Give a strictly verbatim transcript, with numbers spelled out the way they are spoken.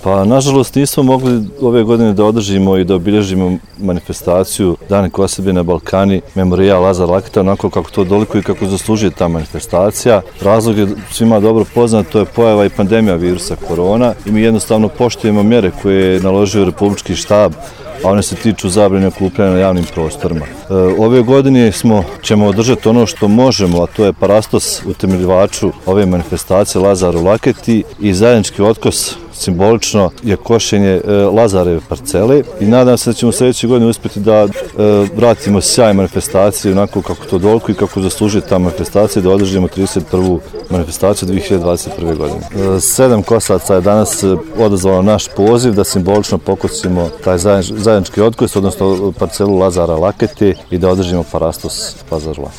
Pa, nažalost, nismo mogli ove godine da održimo i da obilježimo manifestaciju Dani kosidbe na Balkani, memorijal Lazara Laketa, onako kako to dolikuje i kako zaslužuje ta manifestacija. Razlog je svima dobro poznat, to je pojava i pandemija virusa korona i mi jednostavno poštujemo mjere koje je naložio Republički štab, a one se tiču zabrane okupljanja na javnim prostorima. E, ove godine smo, ćemo održati ono što možemo, a to je parastos utemeljivaču ove manifestacije Lazaru Laketi i zajednički otkos, simbolično je košenje e, Lazareve parcele i nadam se da ćemo sljedeće godine uspjeti da e, vratimo sjaj manifestacije onako kako to dolikuje i kako zaslužuje ta manifestacija, da održimo trideset prvu manifestaciju dvije hiljade dvadeset prve. godine. E, sedam kosaca je danas odazvalo naš poziv da simbolično pokosimo taj zajednički otkos, odnosno parcelu Lazara Lakete i da održimo parastos Lazaru Laketi.